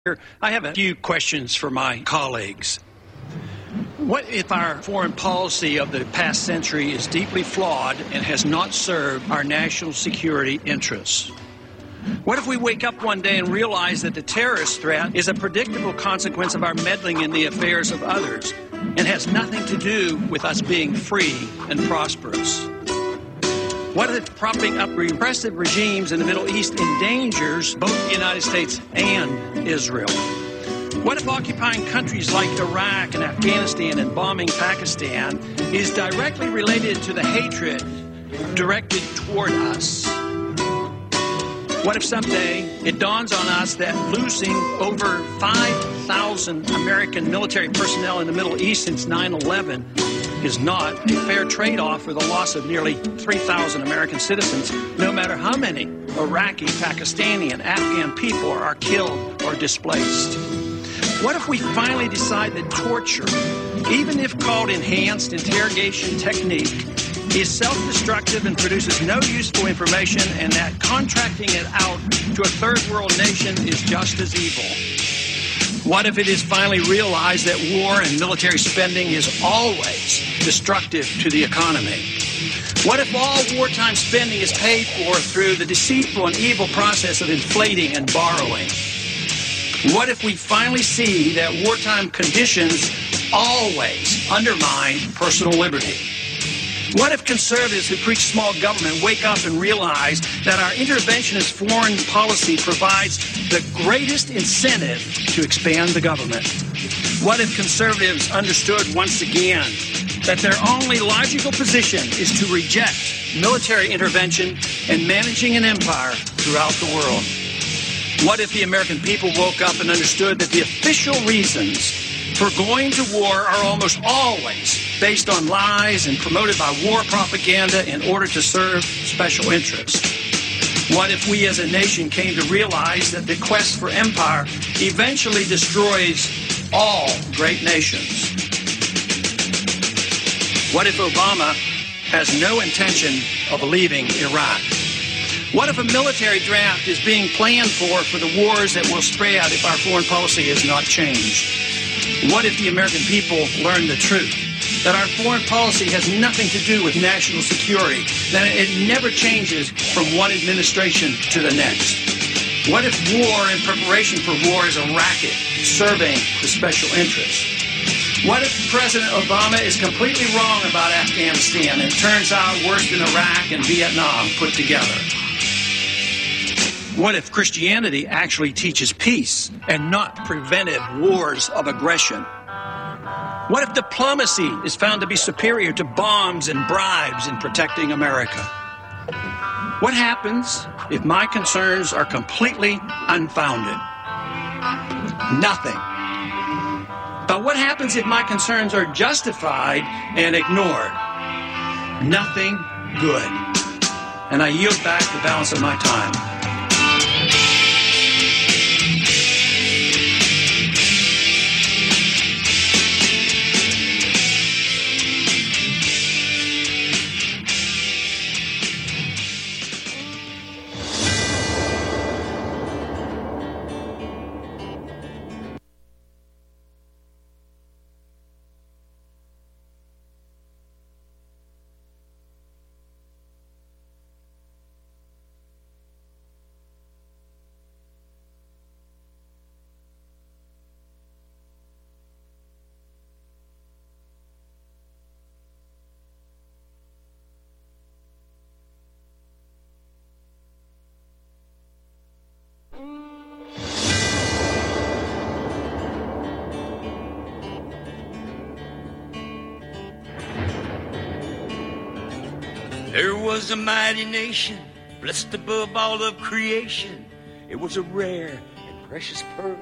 I have a few questions for my colleagues. What if our foreign policy of the past century is deeply flawed and has not served our national security interests? What if we wake up one day and realize that the terrorist threat is a predictable consequence of our meddling in the affairs of others and has nothing to do with us being free and prosperous? What if propping up repressive regimes in the Middle East endangers both the United States and Israel? What if occupying countries like Iraq and Afghanistan and bombing Pakistan is directly related to the hatred directed toward us? What if someday it dawns on us that losing over 5,000 American military personnel in the Middle East since 9/11 is not a fair trade-off for the loss of nearly 3,000 American citizens, no matter how many Iraqi, Pakistani, and Afghan people are killed or displaced? What if we finally decide that torture, even if called enhanced interrogation technique, is self-destructive and produces no useful information, and that contracting it out to a third-world nation is just as evil? What if it is finally realized that war and military spending is always destructive to the economy? What if all wartime spending is paid for through the deceitful and evil process of inflating and borrowing? What if we finally see that wartime conditions always undermine personal liberty? What if conservatives who preach small government wake up and realize that our interventionist foreign policy provides the greatest incentive to expand the government? What if conservatives understood once again that their only logical position is to reject military intervention and managing an empire throughout the world? What if the American people woke up and understood that the official reasons for going to war are almost always based on lies and promoted by war propaganda in order to serve special interests? What if we as a nation came to realize that the quest for empire eventually destroys all great nations? What if Obama has no intention of leaving Iraq? What if a military draft is being planned for the wars that will spread if our foreign policy is not changed? What if the American people learn the truth, that our foreign policy has nothing to do with national security, that it never changes from one administration to the next? What if war and preparation for war is a racket serving the special interests? What if President Obama is completely wrong about Afghanistan and it turns out worse than Iraq and Vietnam put together? What if Christianity actually teaches peace and not preventive wars of aggression? What if diplomacy is found to be superior to bombs and bribes in protecting America? What happens if my concerns are completely unfounded? Nothing. But what happens if my concerns are justified and ignored? Nothing good. And I yield back the balance of my time. There was a mighty nation, blessed above all of creation. It was a rare and precious pearl,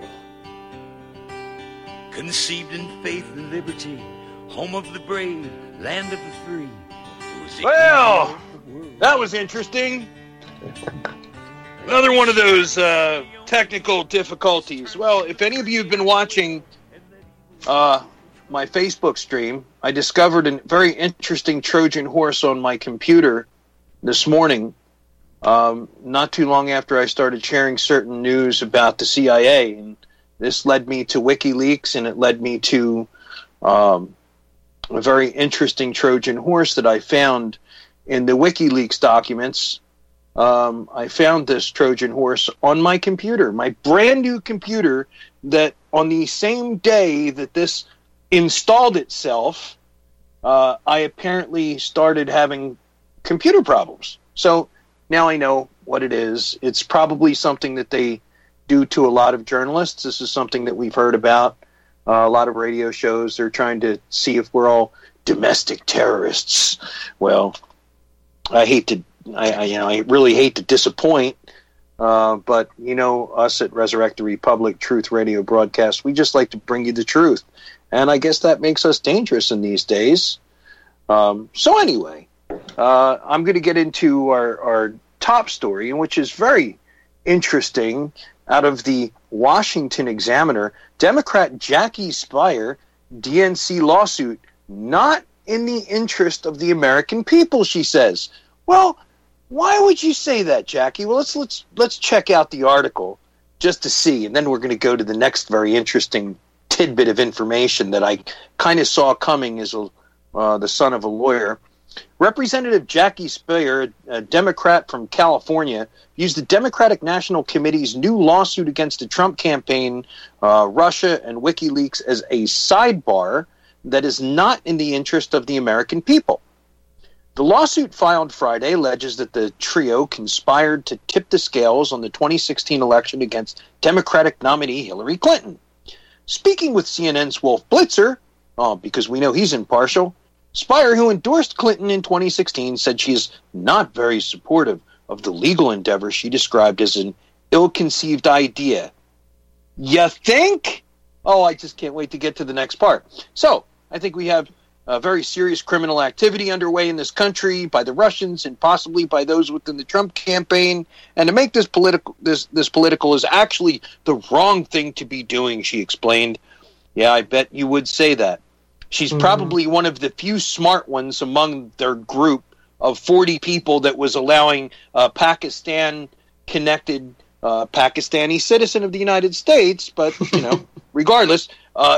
conceived in faith and liberty, home of the brave, land of the free. Well, that was interesting. Another one of those technical difficulties. Well, if any of you have been watching my Facebook stream, I discovered a very interesting Trojan horse on my computer this morning, not too long after I started sharing certain news about the CIA. And This led me to WikiLeaks, and it led me to a very interesting Trojan horse that I found in the WikiLeaks documents. I found this Trojan horse on my computer, my brand new computer, that on the same day that this installed itself, I apparently started having computer problems. So now I know what it is. It's probably something that they do to a lot of journalists. This is something that we've heard about. A lot of radio shows, they're trying to see if we're all domestic terrorists. Well, I really hate to disappoint, but us at Resurrect the Republic Truth Radio Broadcast, we just like to bring you the truth, and I guess that makes us dangerous in these days. So anyway, I'm going to get into our top story, which is very interesting. Out of the Washington Examiner, Democrat Jackie Speier, DNC lawsuit, not in the interest of the American people, she says. Well, why would you say that, Jackie? Well, let's check out the article just to see, and then we're going to go to the next very interesting tidbit of information that I kind of saw coming as the son of a lawyer. Representative Jackie Speier, a Democrat from California, used the Democratic National Committee's new lawsuit against the Trump campaign, Russia, and WikiLeaks as a sidebar that is not in the interest of the American people. The lawsuit filed Friday alleges that the trio conspired to tip the scales on the 2016 election against Democratic nominee Hillary Clinton. Speaking with CNN's Wolf Blitzer, because we know he's impartial, Speier, who endorsed Clinton in 2016, said she is not very supportive of the legal endeavor she described as an ill-conceived idea. You think? Oh, I just can't wait to get to the next part. So, I think we have very serious criminal activity underway in this country by the Russians and possibly by those within the Trump campaign. And to make this political is actually the wrong thing to be doing, she explained. Yeah, I bet you would say that. She's probably one of the few smart ones among their group of 40 people that was allowing a Pakistan-connected Pakistani citizen of the United States, but, regardless,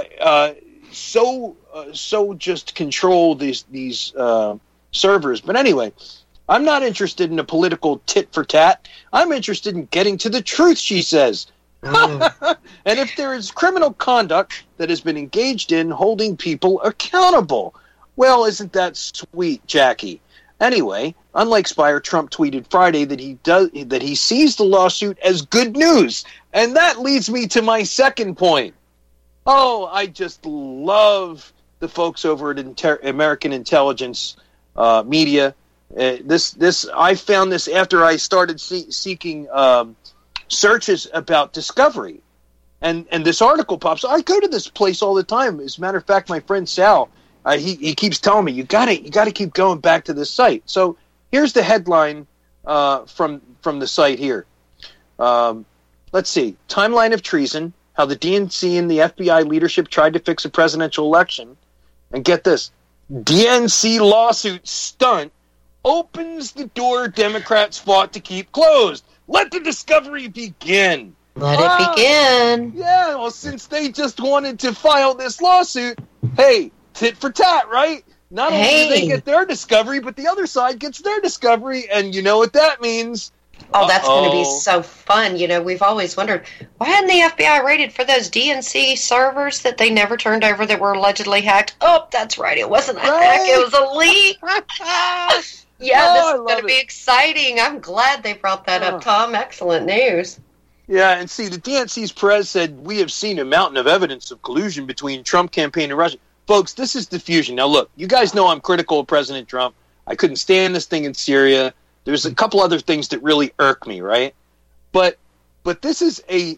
so just control these servers. But anyway, I'm not interested in a political tit-for-tat. I'm interested in getting to the truth, she says. And if there is criminal conduct that has been engaged in, holding people accountable. Well, isn't that sweet, Jackie? Anyway, unlike Speier, Trump tweeted Friday that he sees the lawsuit as good news. And that leads me to my second point. Oh, I just love the folks over at American Intelligence Media. I found this after I started seeking searches about Discovery, and this article pops. I go to this place all the time. As a matter of fact, my friend Sal, he keeps telling me you got to keep going back to this site. So here's the headline from the site here. Let's see, timeline of treason: how the DNC and the FBI leadership tried to fix a presidential election. And get this, DNC lawsuit stunt opens the door Democrats fought to keep closed. Let the discovery begin. Let it begin. Yeah, well, since they just wanted to file this lawsuit, hey, tit for tat, right? Not only do they get their discovery, but the other side gets their discovery, and you know what that means. Oh, that's going to be so fun. We've always wondered, why hadn't the FBI raided for those DNC servers that they never turned over that were allegedly hacked? Oh, that's right. It wasn't a hack. It was a leak. Yeah, this is going to be exciting. I'm glad they brought that up, Tom. Excellent news. Yeah, and see, the DNC's Perez said, we have seen a mountain of evidence of collusion between Trump campaign and Russia. Folks, this is diffusion. Now, look, you guys know I'm critical of President Trump. I couldn't stand this thing in Syria. There's a couple other things that really irk me, right? But this is a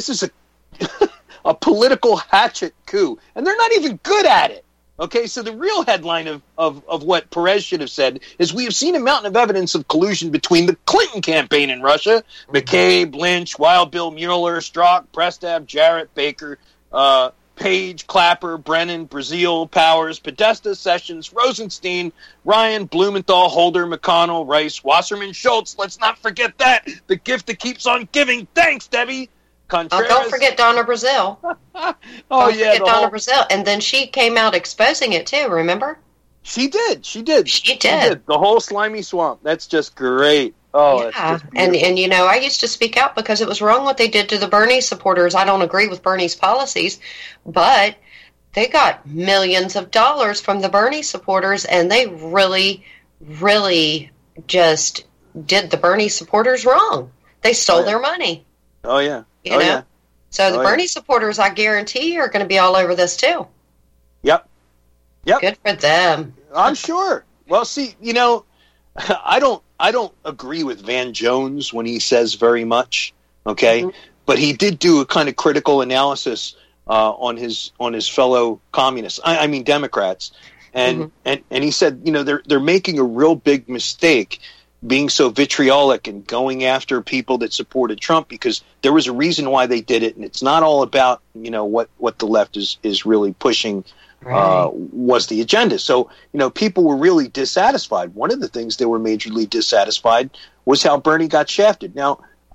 a political hatchet coup, and they're not even good at it. Okay, so the real headline of what Perez should have said is, we have seen a mountain of evidence of collusion between the Clinton campaign and Russia. McCabe, Lynch, Wild Bill Mueller, Strzok, Prestav, Jarrett, Baker, Page, Clapper, Brennan, Brazil, Powers, Podesta, Sessions, Rosenstein, Ryan, Blumenthal, Holder, McConnell, Rice, Wasserman, Schultz. Let's not forget that. The gift that keeps on giving. Thanks, Debbie. Contreras. Don't forget Donna Brazile. Don't forget Donna Brazile. And then she came out exposing it too, remember? She did. The whole slimy swamp. That's just great. Oh, yeah. And I used to speak out because it was wrong what they did to the Bernie supporters. I don't agree with Bernie's policies, but they got millions of dollars from the Bernie supporters, and they really, really just did the Bernie supporters wrong. They stole their money. Oh, yeah. You know? So the Bernie supporters, I guarantee, are going to be all over this, too. Yep. Good for them. I'm sure. Well, see, I don't agree with Van Jones when he says very much, okay? Mm-hmm. But he did do a kind of critical analysis on his fellow communists. I mean Democrats, and he said, they're making a real big mistake being so vitriolic and going after people that supported Trump, because there was a reason why they did it, and it's not all about what the left is really pushing. Right. Was the agenda. So, people were really dissatisfied. One of the things they were majorly dissatisfied was how Bernie got shafted. Now,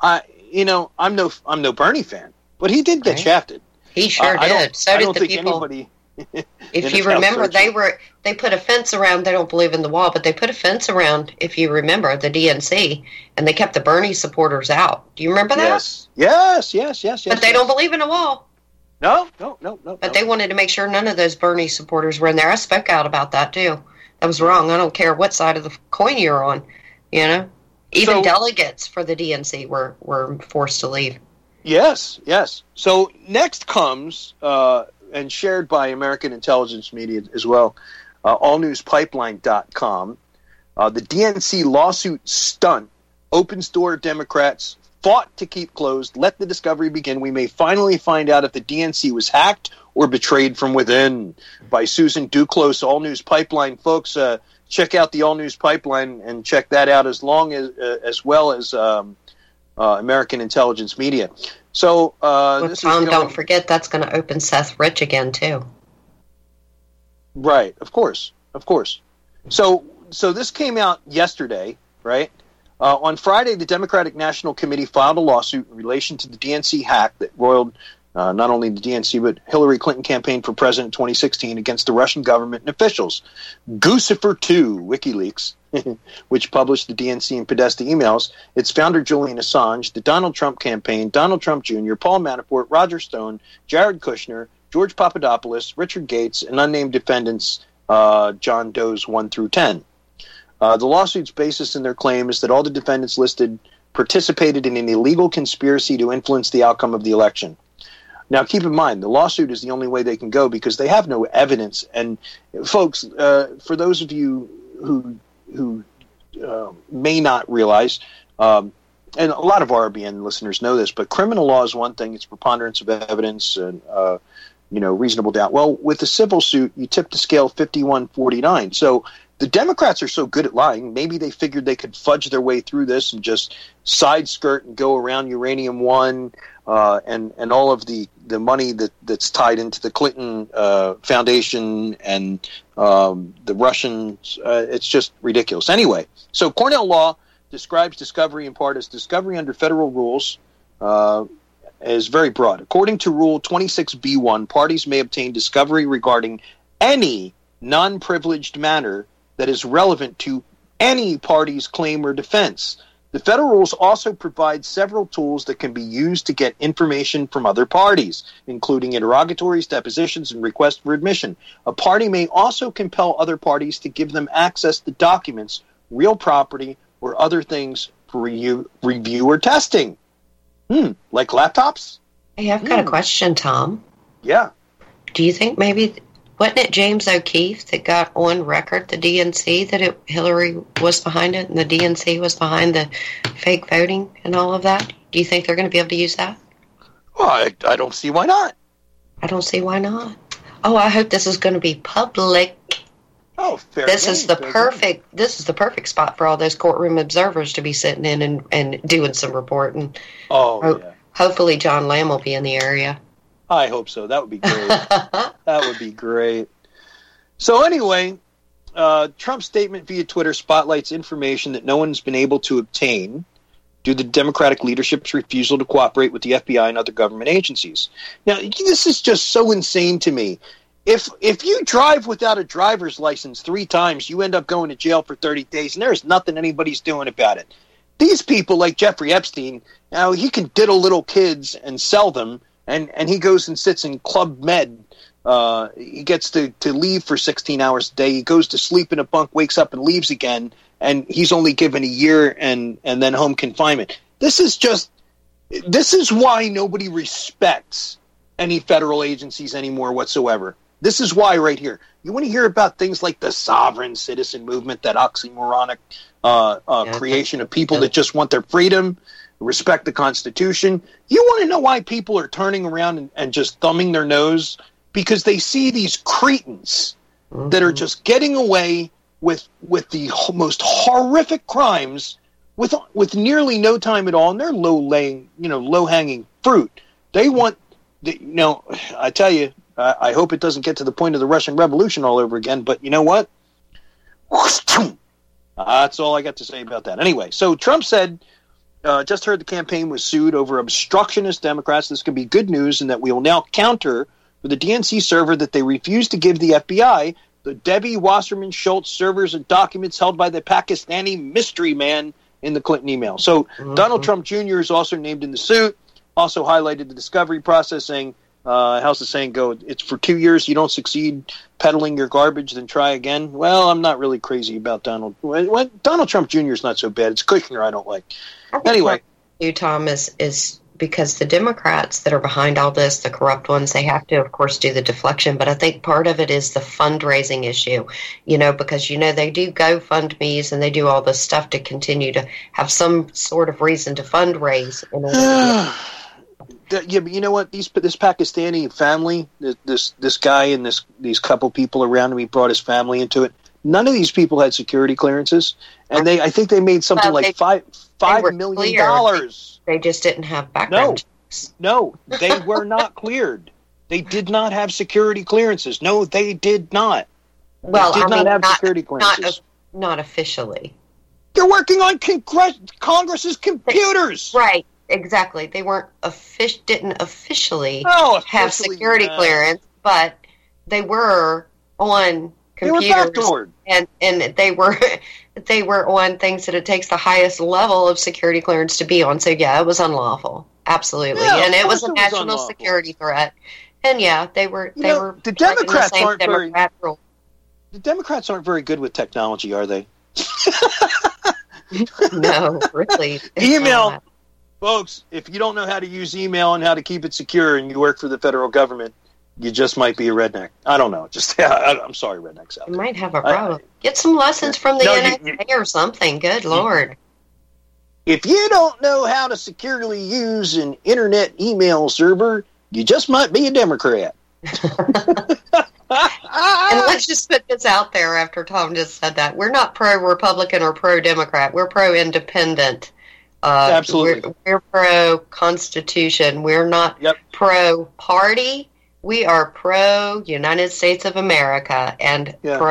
I'm no Bernie fan, but he did get shafted. He sure did. So did the people. Anybody if you remember, they put a fence around. They don't believe in the wall, but they put a fence around, if you remember, the DNC, and they kept the Bernie supporters out. Do you remember that? Yes. But they don't believe in a wall. No. But they wanted to make sure none of those Bernie supporters were in there. I spoke out about that, too. That was wrong. I don't care what side of the coin you're on, Even delegates for the DNC were forced to leave. Yes. So next comes, and shared by American intelligence media as well, allnewspipeline.com, the DNC lawsuit stunt opens door Democrats fought to keep closed. Let the discovery begin. We may finally find out if the DNC was hacked or betrayed from within. By Susan Duclos, All News Pipeline. Folks, check out the All News Pipeline and check that out as well as American Intelligence Media. So, Tom, don't forget that's going to open Seth Rich again too. Right, of course. So this came out yesterday, right? On Friday, the Democratic National Committee filed a lawsuit in relation to the DNC hack that roiled not only the DNC but Hillary Clinton campaign for president in 2016 against the Russian government and officials. Guccifer 2, WikiLeaks, which published the DNC and Podesta emails, its founder Julian Assange, the Donald Trump campaign, Donald Trump Jr., Paul Manafort, Roger Stone, Jared Kushner, George Papadopoulos, Richard Gates, and unnamed defendants John Doe's 1 through 10. The lawsuit's basis in their claim is that all the defendants listed participated in an illegal conspiracy to influence the outcome of the election. Now, keep in mind, the lawsuit is the only way they can go because they have no evidence. And, folks, for those of you who may not realize, and a lot of RBN listeners know this, but criminal law is one thing. It's preponderance of evidence and, reasonable doubt. Well, with the civil suit, you tip the scale 51-49. So the Democrats are so good at lying, maybe they figured they could fudge their way through this and just side skirt and go around Uranium One and all of the money that's tied into the Clinton Foundation and the Russians. It's just ridiculous. Anyway, so Cornell Law describes discovery in part as discovery under federal rules is very broad. According to Rule 26B1, parties may obtain discovery regarding any non-privileged matter that is relevant to any party's claim or defense. The federal rules also provide several tools that can be used to get information from other parties, including interrogatories, depositions, and requests for admission. A party may also compel other parties to give them access to documents, real property, or other things for review or testing. Like laptops? Hey, I've got a question, Tom. Yeah. Do you think maybe... Wasn't it James O'Keefe that got on record the DNC that Hillary was behind it and the DNC was behind the fake voting and all of that? Do you think they're going to be able to use that? Well, I don't see why not. I don't see why not. Oh, I hope this is going to be public. Oh, fair. This is the perfect spot for all those courtroom observers to be sitting in and doing some reporting. Yeah. Hopefully John Lamb will be in the area. I hope so. That would be great. That would be great. So anyway, Trump's statement via Twitter spotlights information that no one's been able to obtain due to the Democratic leadership's refusal to cooperate with the FBI and other government agencies. Now, this is just so insane to me. If you drive without a driver's license 3 times, you end up going to jail for 30 days, and there's nothing anybody's doing about it. These people, like Jeffrey Epstein, now he can diddle little kids and sell them, and he goes and sits in Club Med. He gets to leave for 16 hours a day. He goes to sleep in a bunk, wakes up and leaves again, and he's only given a year and then home confinement. This is why nobody respects any federal agencies anymore whatsoever. This is why right here. You want to hear about things like the sovereign citizen movement, that oxymoronic creation of people that just want their freedom, respect the Constitution. You want to know why people are turning around and just thumbing their nose? Because they see these cretins that are just getting away with the most horrific crimes with nearly no time at all, and they're low hanging fruit. They want, I tell you, I hope it doesn't get to the point of the Russian Revolution all over again. But you know what? That's all I got to say about that. Anyway, so Trump said, just heard the campaign was sued over obstructionist Democrats. This could be good news, and that we will now counter with the DNC server that they refused to give the FBI the Debbie Wasserman Schultz servers and documents held by the Pakistani mystery man in the Clinton email. So Donald Trump Jr. is also named in the suit, also highlighted the discovery process, saying, how's the saying go? It's for 2 years. You don't succeed peddling your garbage, then try again. Well, I'm not really crazy about Donald. Donald Trump Jr. is not so bad. It's Kushner I don't like. Anyway. You, Tom, is because the Democrats that are behind all this, the corrupt ones, they have to, of course, do the deflection. But I think part of it is the fundraising issue, because, they do GoFundMes and they do all this stuff to continue to have some sort of reason to fundraise. Yeah, but you know what? This Pakistani family, this guy and these couple people around him, he brought his family into it. None of these people had security clearances, and I think they made something like $5 million. They just didn't have background checks. No, they were not cleared. They did not have security clearances. No, they did not. Well, they did not have security clearances. Not officially. They're working on Congress's computers. Right. Exactly. They didn't officially have security clearance, but they were on computers, and they were on things that it takes the highest level of security clearance to be on. So yeah, it was unlawful, absolutely, and it was a national security threat. And yeah, they were. The Democrats aren't The Democrats aren't very good with technology, are they? No, really. Email. Folks, if you don't know how to use email and how to keep it secure and you work for the federal government, you just might be a redneck. I don't know. I'm sorry, rednecks out there. You might have a problem. Get some lessons from the NSA or something. Good Lord. If you don't know how to securely use an internet email server, you just might be a Democrat. And let's just put this out there after Tom just said that. We're not pro-Republican or pro-Democrat. We're pro-independent. Absolutely. We're pro-Constitution. We're not pro-party. We are pro-United States of America and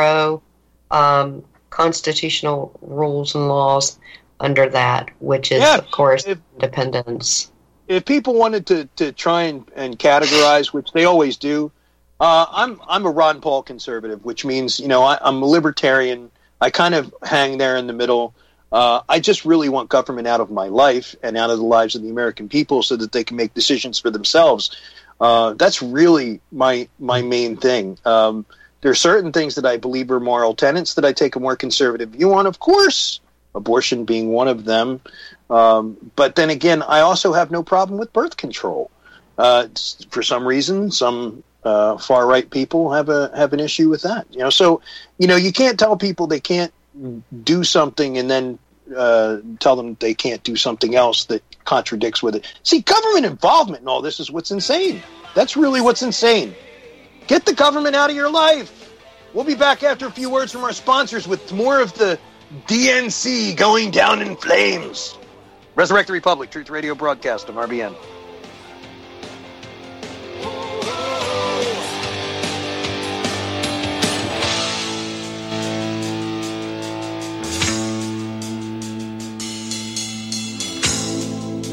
pro-constitutional rules and laws under that, which is, of course, independence. If people wanted to try and categorize, which they always do, I'm a Ron Paul conservative, which means, I'm a libertarian. I kind of hang there in the middle. I just really want government out of my life and out of the lives of the American people so that they can make decisions for themselves. That's really my main thing. There are certain things that I believe are moral tenets that I take a more conservative view on, of course, abortion being one of them. But then again, I also have no problem with birth control. For some reason, some far-right people have an issue with that. So you can't tell people they can't do something and then tell them they can't do something else that contradicts with it. See, government involvement in all this is what's insane. That's really what's insane. Get the government out of your life. We'll be back after a few words from our sponsors with more of the DNC going down in flames. Resurrect the Republic, Truth Radio broadcast on RBN.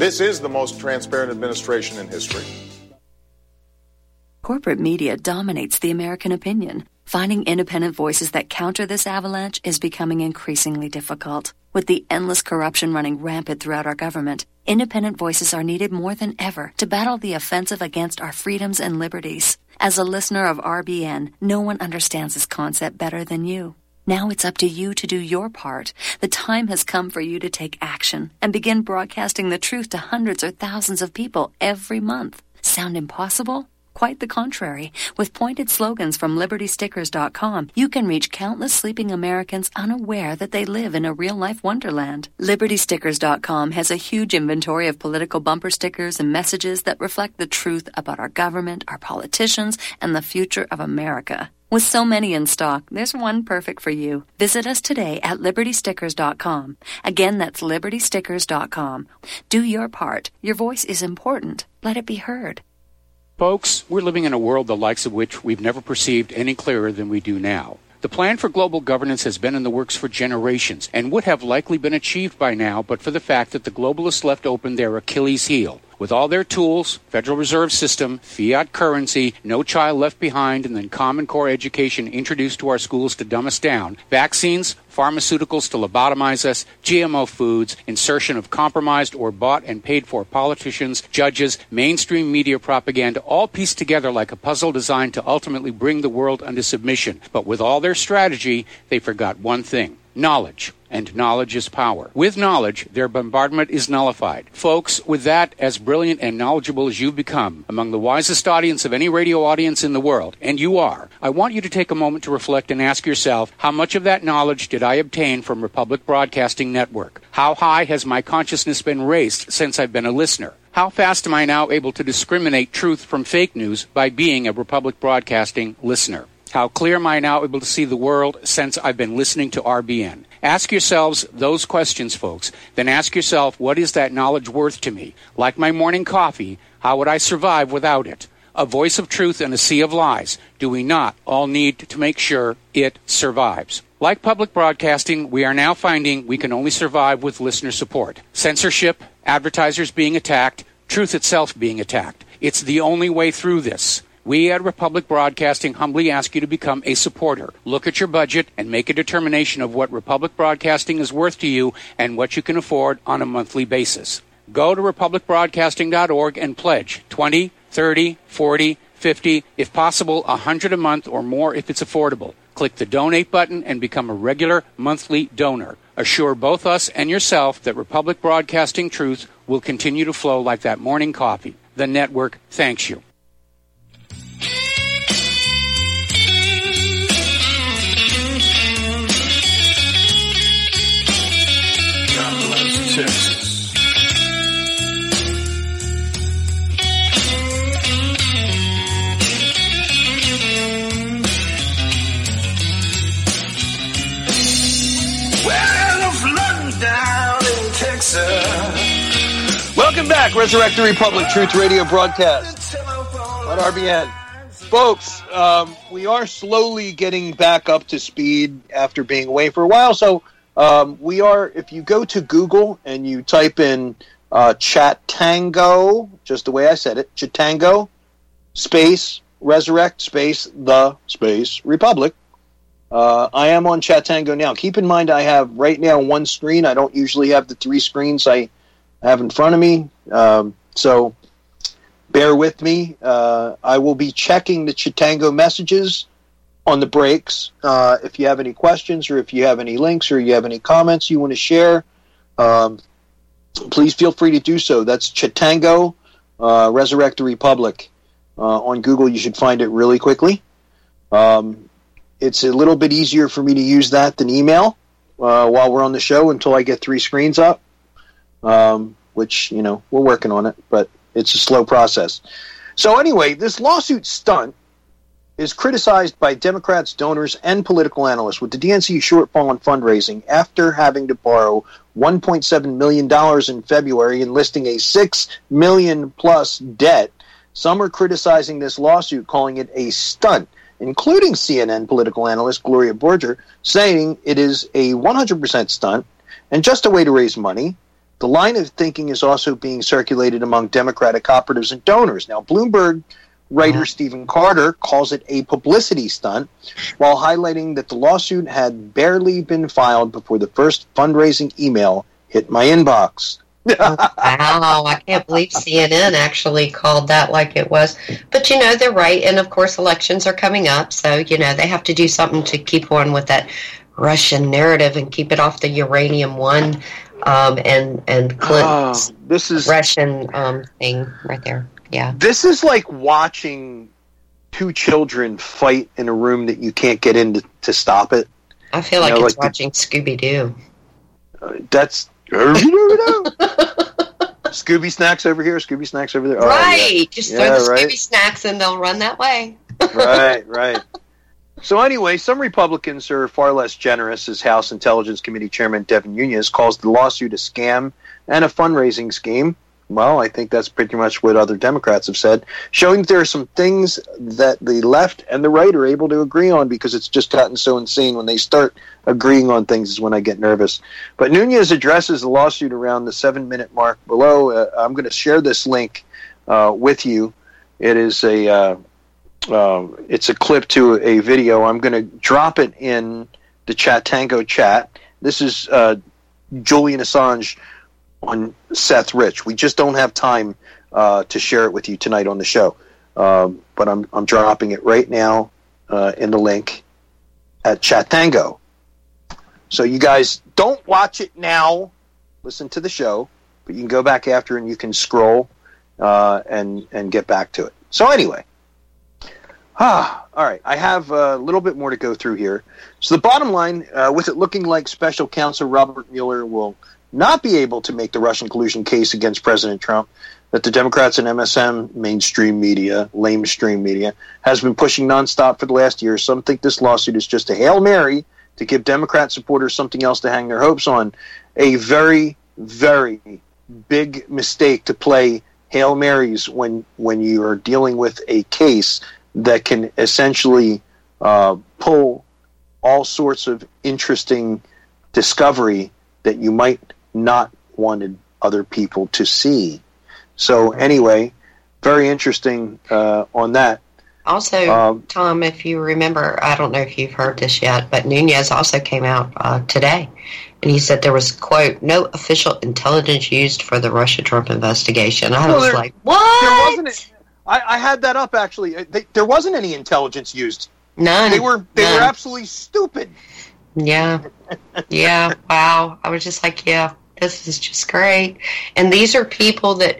This is the most transparent administration in history. Corporate media dominates the American opinion. Finding independent voices that counter this avalanche is becoming increasingly difficult. With the endless corruption running rampant throughout our government, independent voices are needed more than ever to battle the offensive against our freedoms and liberties. As a listener of RBN, no one understands this concept better than you. Now it's up to you to do your part. The time has come for you to take action and begin broadcasting the truth to hundreds or thousands of people every month. Sound impossible? Quite the contrary. With pointed slogans from LibertyStickers.com, you can reach countless sleeping Americans unaware that they live in a real-life wonderland. LibertyStickers.com has a huge inventory of political bumper stickers and messages that reflect the truth about our government, our politicians, and the future of America. With so many in stock, there's one perfect for you. Visit us today at LibertyStickers.com. Again, that's LibertyStickers.com. Do your part. Your voice is important. Let it be heard. Folks, we're living in a world the likes of which we've never perceived any clearer than we do now. The plan for global governance has been in the works for generations and would have likely been achieved by now but for the fact that the globalists left open their Achilles heel. With all their tools, Federal Reserve System, fiat currency, no child left behind, and then Common Core education introduced to our schools to dumb us down, vaccines, pharmaceuticals to lobotomize us, GMO foods, insertion of compromised or bought and paid for politicians, judges, mainstream media propaganda, all pieced together like a puzzle designed to ultimately bring the world under submission. But with all their strategy, they forgot one thing: knowledge. And knowledge is power. With knowledge, their bombardment is nullified. Folks, with that, as brilliant and knowledgeable as you've become, among the wisest audience of any radio audience in the world, and you are, I want you to take a moment to reflect and ask yourself, how much of that knowledge did I obtain from Republic Broadcasting Network? How high has my consciousness been raised since I've been a listener? How fast am I now able to discriminate truth from fake news by being a Republic Broadcasting listener? How clear am I now able to see the world since I've been listening to RBN? Ask yourselves those questions, folks. Then ask yourself, what is that knowledge worth to me? Like my morning coffee, how would I survive without it? A voice of truth in a sea of lies. Do we not all need to make sure it survives? Like public broadcasting, we are now finding we can only survive with listener support. Censorship, advertisers being attacked, truth itself being attacked. It's the only way through this. We at Republic Broadcasting humbly ask you to become a supporter. Look at your budget and make a determination of what Republic Broadcasting is worth to you and what you can afford on a monthly basis. Go to republicbroadcasting.org and pledge $20, $30, $40, $50, if possible, $100 a month or more if it's affordable. Click the donate button and become a regular monthly donor. Assure both us and yourself that Republic Broadcasting truth will continue to flow like that morning coffee. The network thanks you. Texas. Well, flooding down in Texas. Welcome back, Resurrect the Republic Truth Radio broadcast on RBN. Folks, we are slowly getting back up to speed after being away for a while, so we are, if you go to Google and you type in Chatango, just the way I said it, Chatango, space, resurrect, space, the, space, Republic. I am on Chatango now. Keep in mind I have right now one screen. I don't usually have the three screens I have in front of me. So bear with me. I will be checking the Chatango messages on the breaks. If you have any questions or if you have any links or you have any comments you want to share, please feel free to do so. That's Chatango, Resurrect the Republic. On Google, you should find it really quickly. It's a little bit easier for me to use that than email while we're on the show until I get three screens up, which, you know, we're working on it, but it's a slow process. So anyway, this lawsuit stunt is criticized by Democrats, donors, and political analysts, with the DNC shortfall in fundraising after having to borrow $1.7 million in February and listing a $6 million-plus debt. Some are criticizing this lawsuit, calling it a stunt, including CNN political analyst Gloria Borger, saying it is a 100% stunt and just a way to raise money. The line of thinking is also being circulated among Democratic operatives and donors. Now, Bloomberg writer Stephen Carter calls it a publicity stunt, while highlighting that the lawsuit had barely been filed before the first fundraising email hit my inbox. Wow, I can't believe CNN actually called that like it was. But, they're right. And, of course, elections are coming up. So, they have to do something to keep on with that Russian narrative and keep it off the uranium one and Clinton's this is Russian thing right there. Yeah. This is like watching two children fight in a room that you can't get in to stop it. I feel like it's like watching Scooby-Doo. That's... Scooby snacks over here, Scooby snacks over there. Oh, right. Yeah. Just throw the Scooby snacks and they'll run that way. Right. So anyway, some Republicans are far less generous, as House Intelligence Committee Chairman Devin Nunes calls the lawsuit a scam and a fundraising scheme. Well, I think that's pretty much what other Democrats have said, showing that there are some things that the left and the right are able to agree on, because it's just gotten so insane. When they start agreeing on things is when I get nervous. But Nunes addresses the lawsuit around the 7-minute mark below. I'm going to share this link with you. It is it's a clip to a video. I'm going to drop it in the Chatango chat. This is Julian Assange on Seth Rich. We just don't have time to share it with you tonight on the show. But I'm dropping it right now in the link at Chatango. So you guys don't watch it now. Listen to the show, but you can go back after and you can scroll and get back to it. So anyway, all right. I have a little bit more to go through here. So the bottom line, with it looking like Special Counsel Robert Mueller will not be able to make the Russian collusion case against President Trump that the Democrats and MSM, mainstream media, lamestream media, has been pushing nonstop for the last year. Some think this lawsuit is just a Hail Mary to give Democrat supporters something else to hang their hopes on. A very, very big mistake to play Hail Marys when you are dealing with a case that can essentially pull all sorts of interesting discovery that you might not wanted other people to see. So anyway, very interesting on that. Also, Tom, if you remember, I don't know if you've heard this yet, but Nunes also came out today, and he said there was, quote, no official intelligence used for the Russia-Trump investigation. I was like, what? There wasn't. I had that up, actually. There wasn't any intelligence used. None. They were absolutely stupid. Yeah. Yeah. Wow. I was just like, yeah, this is just great. And these are people that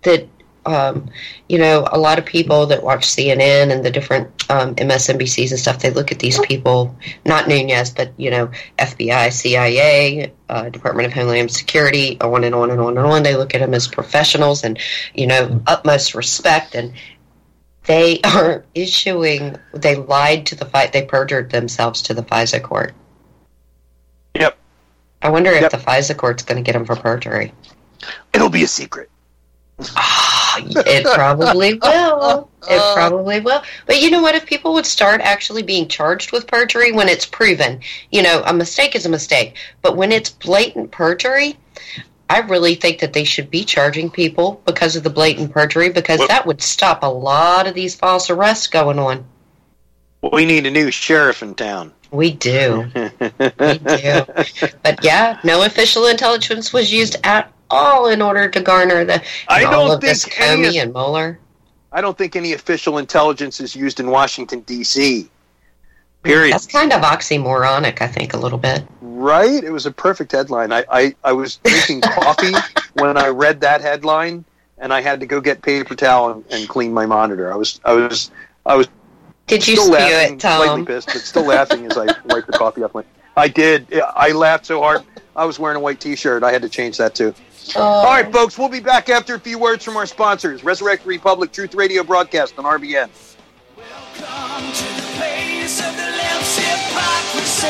a lot of people that watch CNN and the different MSNBCs and stuff, they look at these people, not Nunes, but, FBI, CIA, Department of Homeland Security, on and on and on and on. They look at them as professionals and, utmost respect. And they are they lied to the fight. They perjured themselves to the FISA court. Yep. I wonder if the FISA court's going to get them for perjury. It'll be a secret. It probably will. It probably will. But you know what? If people would start actually being charged with perjury when it's proven, a mistake is a mistake. But when it's blatant perjury, I really think that they should be charging people because of the blatant perjury, because that would stop a lot of these false arrests going on. We need a new sheriff in town. We do. We do. But yeah, no official intelligence was used at all in order to garner all of this Comey and Mueller. I don't think any official intelligence is used in Washington, D.C. Period. That's kind of oxymoronic, I think, a little bit. Right? It was a perfect headline. I was drinking coffee when I read that headline, and I had to go get paper towel and clean my monitor. I was Did you still spew laughing, it, Tom? slightly pissed, but still laughing as I wiped the coffee off. I did. I laughed so hard. I was wearing a white T-shirt. I had to change that, too. All right, folks, we'll be back after a few words from our sponsors. Resurrect Republic Truth Radio broadcast on RBN. Welcome to the place of the left's hypocrisy.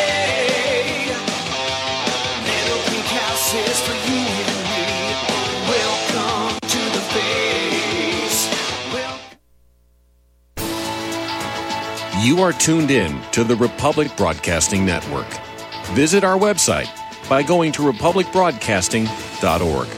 Little pink houses for you and me. Welcome to the face. You are tuned in to the Republic Broadcasting Network. Visit our website by going to republicbroadcasting.com. therepublic.org.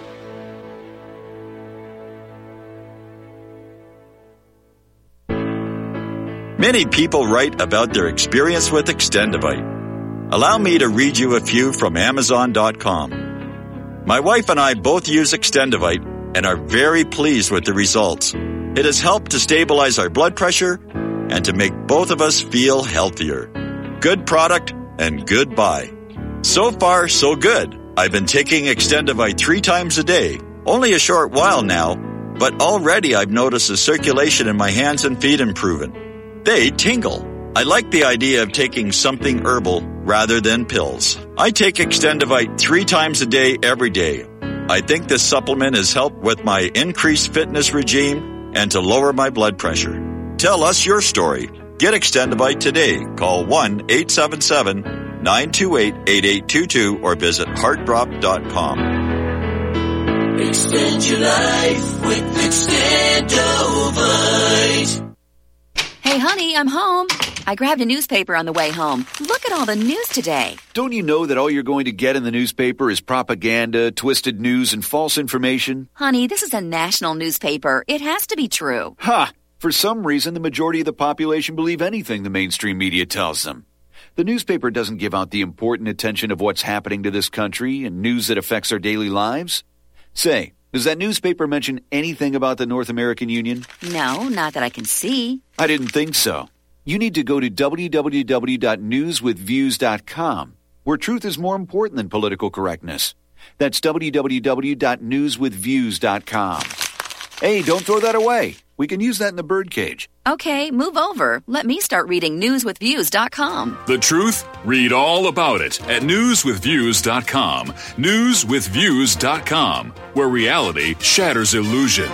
Many people write about their experience with Extendivite. Allow me to read you a few from Amazon.com. My wife and I both use Extendivite and are very pleased with the results. It has helped to stabilize our blood pressure and to make both of us feel healthier. Good product and good buy. So far, so good. I've been taking Extendivite 3 times a day. Only a short while now, but already I've noticed the circulation in my hands and feet improving. They tingle. I like the idea of taking something herbal rather than pills. I take Extendivite 3 times a day every day. I think this supplement has helped with my increased fitness regime and to lower my blood pressure. Tell us your story. Get Extendivite today. Call 1-877-928-8822 or visit heartdrop.com. Extend your life with Extendivite. Hey, honey, I'm home. I grabbed a newspaper on the way home. Look at all the news today. Don't you know that all you're going to get in the newspaper is propaganda, twisted news, and false information? Honey, this is a national newspaper. It has to be true. Ha! For some reason, the majority of the population believe anything the mainstream media tells them. The newspaper doesn't give out the important attention of what's happening to this country and news that affects our daily lives. Say, does that newspaper mention anything about the North American Union? No, not that I can see. I didn't think so. You need to go to www.newswithviews.com, where truth is more important than political correctness. That's www.newswithviews.com. Hey, don't throw that away. We can use that in the birdcage. Okay, move over. Let me start reading newswithviews.com. The truth? Read all about it at newswithviews.com. Newswithviews.com, where reality shatters illusion.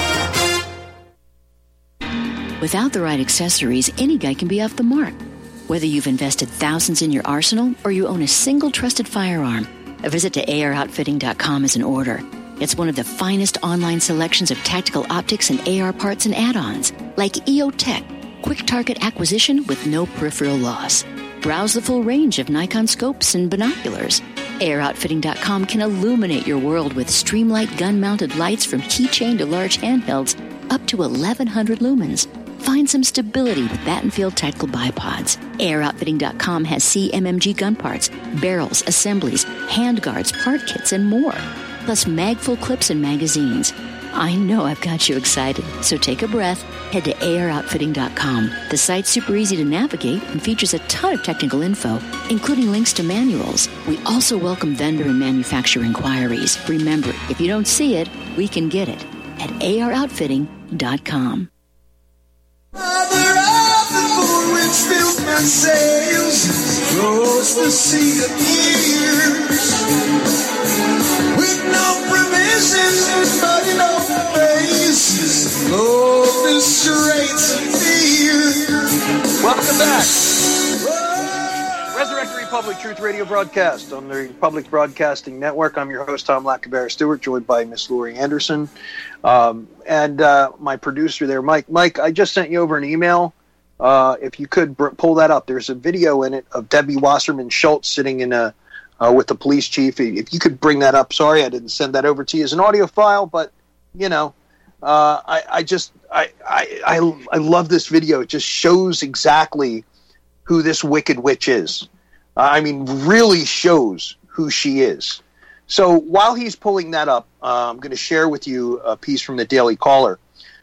Without the right accessories, any guy can be off the mark. Whether you've invested thousands in your arsenal or you own a single trusted firearm, a visit to AROutfitting.com is in order. It's one of the finest online selections of tactical optics and AR parts and add-ons, like EOTech, quick target acquisition with no peripheral loss. Browse the full range of Nikon scopes and binoculars. AROutfitting.com can illuminate your world with Streamlight gun-mounted lights from keychain to large handhelds, up to 1,100 lumens. Find some stability with Battenfield tactical bipods. AROutfitting.com has CMMG gun parts, barrels, assemblies, handguards, part kits, and more. Plus mag-full clips and magazines. I know I've got you excited, so take a breath. Head to AROutfitting.com. The site's super easy to navigate and features a ton of technical info, including links to manuals. We also welcome vendor and manufacturer inquiries. Remember, if you don't see it, we can get it at AROutfitting.com. Mother of the moon, which fills my sails, flows the sea of years. With no provision, but in open face, Lord, the straits of fear. Welcome back. Resurrect the Republic Truth Radio broadcast on the Republic Broadcasting Network. I'm your host, Tom Lackabara Stewart, joined by Miss Lori Anderson. And my producer there, Mike. Mike, I just sent you over an email. If you could pull that up. There's a video in it of Debbie Wasserman Schultz sitting in with the police chief. If you could bring that up. Sorry, I didn't send that over to you as an audio file, but you know, I love this video. It just shows exactly who this wicked witch is. I mean, really shows who she is. So while he's pulling that up, I'm going to share with you a piece from the Daily Caller.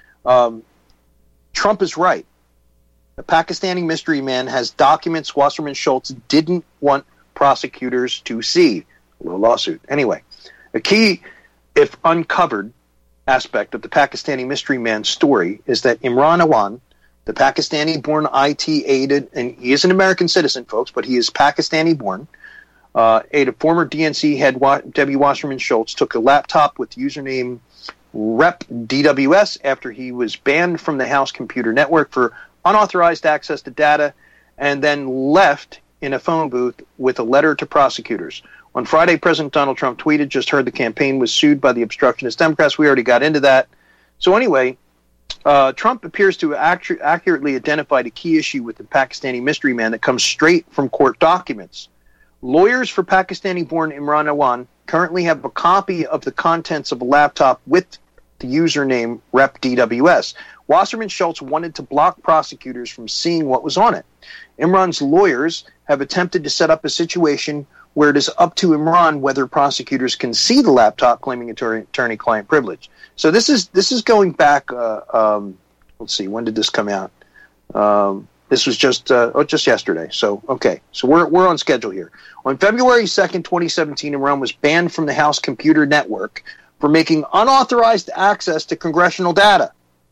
Trump is right. The Pakistani mystery man has documents Wasserman Schultz didn't want prosecutors to see. A little lawsuit. Anyway, a key, if uncovered, aspect of the Pakistani mystery man's story is that Imran Awan, the Pakistani-born IT aide, and he is an American citizen, folks, but he is Pakistani-born, a former DNC head, Debbie Wasserman Schultz, took a laptop with the username RepDWS after he was banned from the House Computer Network for unauthorized access to data, and then left in a phone booth with a letter to prosecutors. On Friday, President Donald Trump tweeted, just heard the campaign was sued by the obstructionist Democrats. We already got into that. So anyway, Trump appears to accurately identify a key issue with the Pakistani mystery man that comes straight from court documents. Lawyers for Pakistani-born Imran Awan currently have a copy of the contents of a laptop with the username RepDWS. Wasserman Schultz wanted to block prosecutors from seeing what was on it. Imran's lawyers have attempted to set up a situation where it is up to Imran whether prosecutors can see the laptop, claiming attorney-client privilege. So this is going back. Let's see, when did this come out? This was just yesterday. So okay, so we're on schedule here. On February 2nd, 2017, Imran was banned from the House Computer Network for making unauthorized access to congressional data.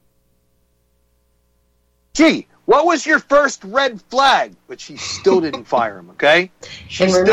Gee, what was your first red flag? But she still didn't fire him, okay? She threatened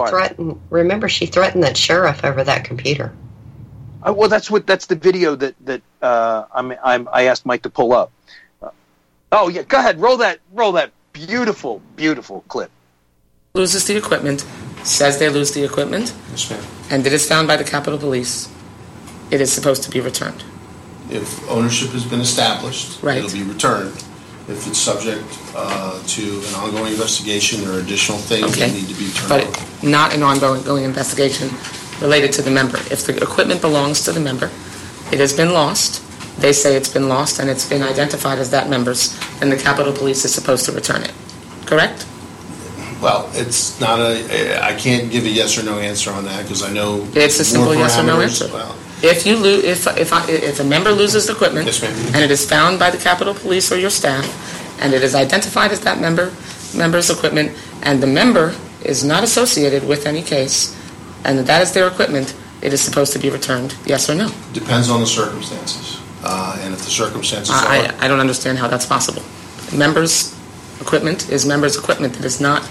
that sheriff over that computer. Well, that's the video that I asked Mike to pull up. Oh yeah, go ahead, roll that beautiful clip. Loses the equipment, says they lose the equipment, yes, ma'am. And it is found by the Capitol Police. It is supposed to be returned. If ownership has been established, right, it'll be returned. If it's subject to an ongoing investigation or additional things that need to be turned over. But not an ongoing investigation related to the member. If the equipment belongs to the member, it has been lost, they say it's been lost and it's been identified as that member's, then the Capitol Police is supposed to return it. Correct? Well, it's not I can't give a yes or no answer on that because I know it's a simple yes or no answer. Well, if you if a member loses equipment, yes, ma'am, and it is found by the Capitol Police or your staff, and it is identified as that member's equipment, and the member is not associated with any case, and that is their equipment, it is supposed to be returned. Yes or no? Depends on the circumstances, and if the circumstances are. I don't understand how that's possible. Members' equipment is members' equipment. It is not.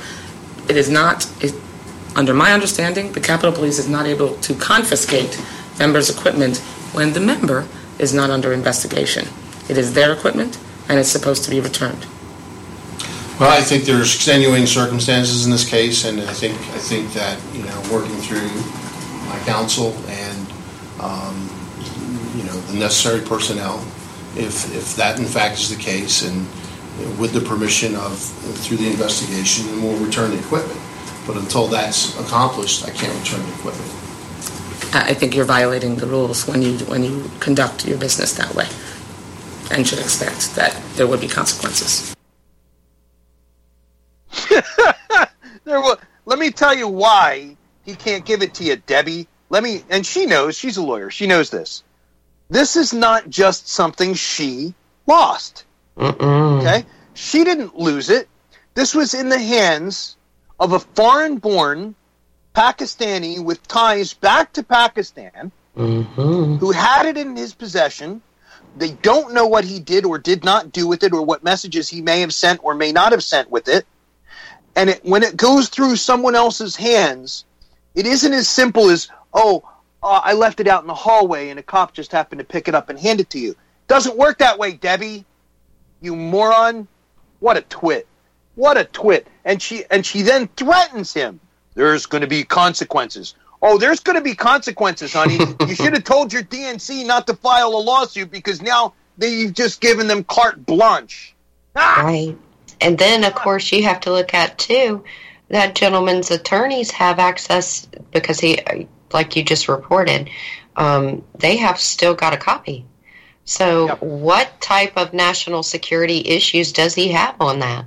Under my understanding, the Capitol Police is not able to confiscate members' equipment when the member is not under investigation. It is their equipment, and it's supposed to be returned. Well, I think there's extenuating circumstances in this case, and I think that working through my counsel and the necessary personnel, if that in fact is the case, and with the permission of through the investigation, then we'll return the equipment. But until that's accomplished, I can't return the equipment. I think you're violating the rules when you conduct your business that way, and should expect that there would be consequences. Let me tell you why he can't give it to you, Debbie. And she knows, she's a lawyer, she knows this. This is not just something she lost. Okay? She didn't lose it. This was in the hands of a foreign-born Pakistani with ties back to Pakistan, who had it in his possession. They don't know what he did or did not do with it, or what messages he may have sent or may not have sent with it. And when it goes through someone else's hands, it isn't as simple as, I left it out in the hallway and a cop just happened to pick it up and hand it to you. Doesn't work that way, Debbie. You moron. What a twit. What a twit. And she then threatens him. There's going to be consequences. Oh, there's going to be consequences, honey. You should have told your DNC not to file a lawsuit because now you've just given them carte blanche. Right. And then, of course, you have to look at, too, that gentleman's attorneys have access because he, like you just reported, they have still got a copy. So what type of national security issues does he have on that?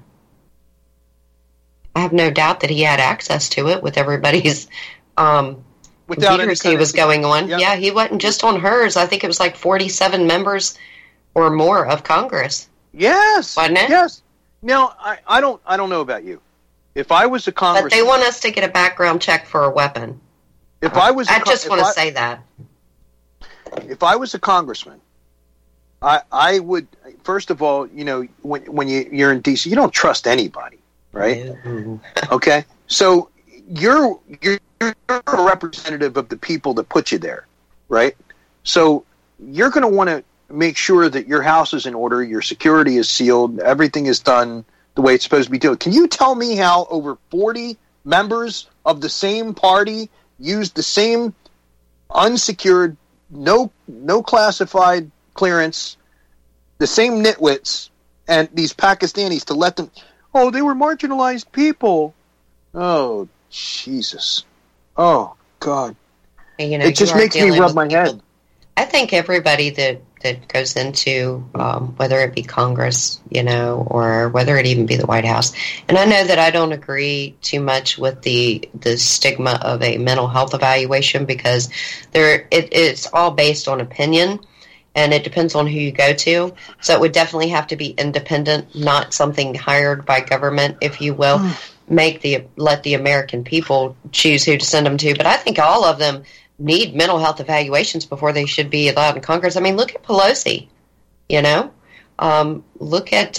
I have no doubt that he had access to it with everybody's computers he was going on. Yep. Yeah, he wasn't just on hers. I think it was like 47 members or more of Congress. Yes. Wasn't it? Yes. Now, I don't know about you. If I was a congressman... But they want us to get a background check for a weapon. If I was... I just want to say that. If I was a congressman, I would... First of all, when you're in D.C., you don't trust anybody, right? Okay? So you're a representative of the people that put you there, right? So you're going to want to make sure that your house is in order, your security is sealed, everything is done the way it's supposed to be done. Can you tell me how over 40 members of the same party used the same unsecured, no classified clearance, the same nitwits, and these Pakistanis to let them... Oh, they were marginalized people. Oh, Jesus. Oh, God. You know, it just makes me rub my head. I think everybody that goes into, whether it be Congress, you know, or whether it even be the White House, and I know that I don't agree too much with the stigma of a mental health evaluation, because it's all based on opinion, and it depends on who you go to. So it would definitely have to be independent, not something hired by government, if you will. Let the American people choose who to send them to. But I think all of them need mental health evaluations before they should be allowed in Congress. I mean, look at Pelosi, you know? Look at,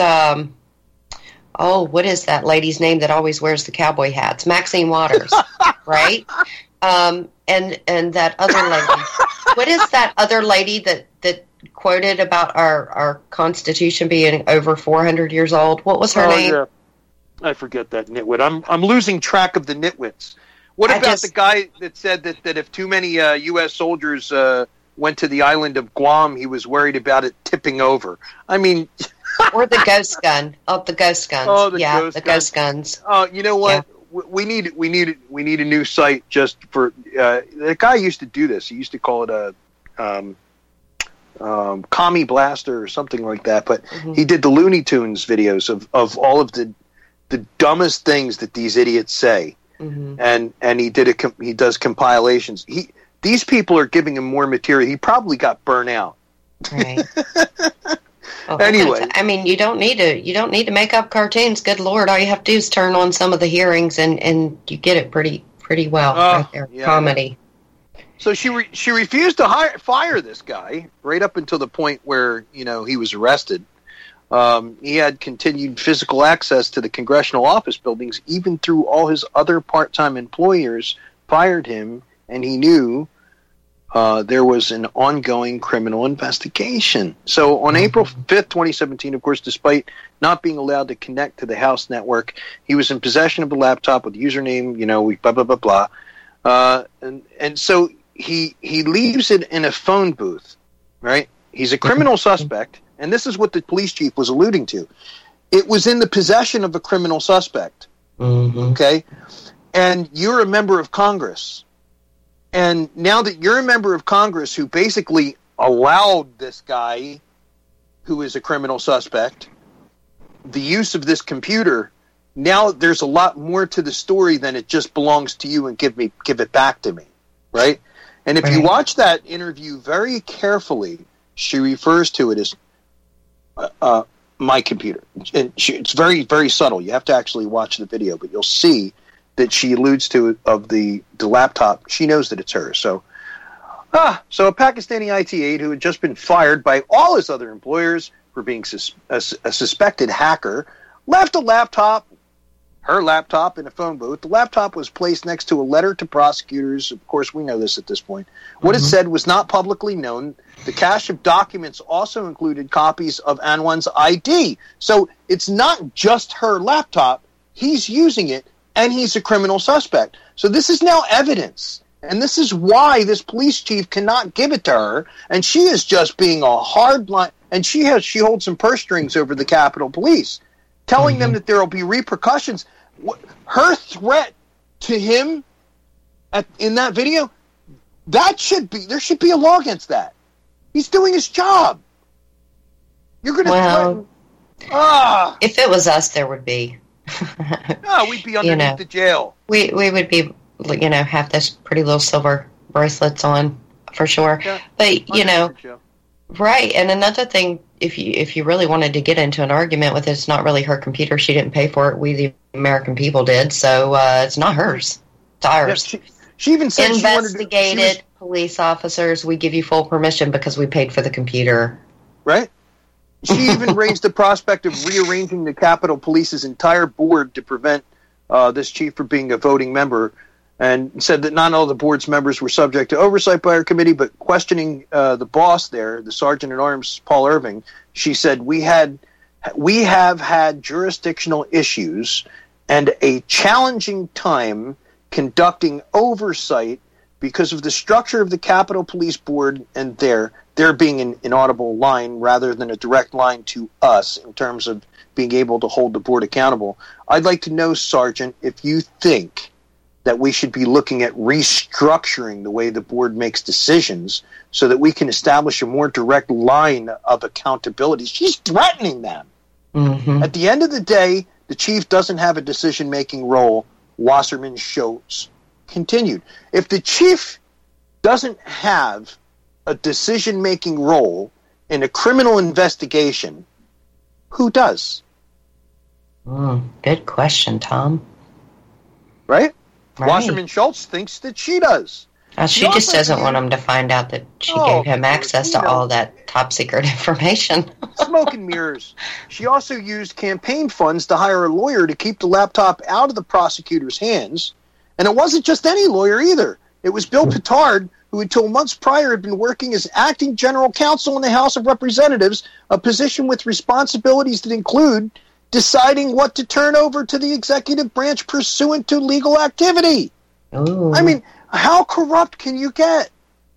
what is that lady's name that always wears the cowboy hats? Maxine Waters, right? And that other lady. What is that other lady that quoted about our Constitution being over 400 years old? What was her name? Yeah. I forget that nitwit. I'm losing track of the nitwits. What about the guy that said that if too many U.S. soldiers went to the island of Guam, he was worried about it tipping over? I mean... or the ghost gun. Oh, the ghost guns. Oh, the ghost guns. Oh, you know what? Yeah. We need a new site just for... the guy used to do this. He used to call it a Commie Blaster or something like that. But he did the Looney Tunes videos of all of the dumbest things that these idiots say. And he does compilations. These people are giving him more material. He probably got burnt out. Right. Well, anyway, I mean, you don't need to make up cartoons. Good Lord, all you have to do is turn on some of the hearings, and you get it pretty well right there. Yeah, comedy. So she refused to fire this guy right up until the point where he was arrested. He had continued physical access to the congressional office buildings, even through all his other part-time employers fired him, and he knew there was an ongoing criminal investigation. So on April 5th, 2017, of course, despite not being allowed to connect to the House network, he was in possession of a laptop with username, blah, blah, blah, blah. And so he leaves it in a phone booth, right? He's a criminal suspect. And this is what the police chief was alluding to. It was in the possession of a criminal suspect. Okay? And you're a member of Congress. And now that you're a member of Congress who basically allowed this guy, who is a criminal suspect, the use of this computer, now there's a lot more to the story than it just belongs to you and give it back to me. Right? And if you watch that interview very carefully, she refers to it as my computer. And it's very, very subtle. You have to actually watch the video, but you'll see that she alludes to of the laptop. She knows that it's hers. So a Pakistani IT aide who had just been fired by all his other employers for being a suspected hacker left her laptop in a phone booth. The laptop was placed next to a letter to prosecutors. Of course, we know this at this point. What it said was not publicly known. The cache of documents also included copies of Anwan's ID. So it's not just her laptop. He's using it, and he's a criminal suspect. So this is now evidence. And this is why this police chief cannot give it to her. And she is just being a hard line. And she holds some purse strings over the Capitol Police, telling them that there will be repercussions. Her threat to him in that video, there should be a law against that. He's doing his job. You're going to threaten. If it was us, there would be. No, we'd be underneath the jail. We would be, have this pretty little silver bracelets on for sure. Yeah, but right. And another thing, if you really wanted to get into an argument with it, it's not really her computer. She didn't pay for it. We, the American people, did. So it's not hers. It's ours. Yeah, she even said investigated police officers. We give you full permission because we paid for the computer. Right. She even raised the prospect of rearranging the Capitol Police's entire board to prevent this chief from being a voting member, and said that not all the board's members were subject to oversight by our committee, but questioning the boss there, the Sergeant at Arms, Paul Irving, she said, we have had jurisdictional issues and a challenging time conducting oversight because of the structure of the Capitol Police Board and there being an inaudible line rather than a direct line to us in terms of being able to hold the board accountable. I'd like to know, Sergeant, if you think that we should be looking at restructuring the way the board makes decisions so that we can establish a more direct line of accountability. She's threatening them. Mm-hmm. At the end of the day, the chief doesn't have a decision-making role. Wasserman Schultz continued. If the chief doesn't have a decision-making role in a criminal investigation, who does? Good question, Tom. Right? Wasserman Schultz thinks that she does. She just doesn't want him to find out that she gave him access to all that top-secret information. Smoke and mirrors. She also used campaign funds to hire a lawyer to keep the laptop out of the prosecutor's hands. And it wasn't just any lawyer either. It was Bill Pittard, who until months prior had been working as acting general counsel in the House of Representatives, a position with responsibilities that include deciding what to turn over to the executive branch pursuant to legal activity. Ooh. I mean, how corrupt can you get?